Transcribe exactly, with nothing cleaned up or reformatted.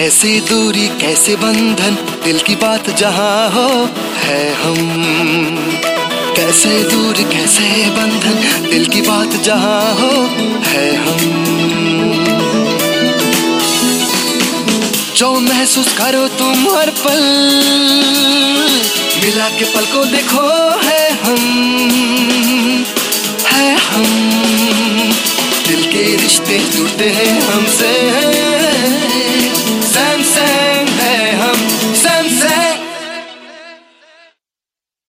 कैसे दूरी कैसे बंधन, दिल की बात जहाँ हो है हम। कैसे दूरी कैसे बंधन, दिल की बात जहाँ हो है हम। जो महसूस करो तुम हर पल, मिला के पल को देखो है हम, है हम। दिल के रिश्ते जुड़ते हैं हमसे।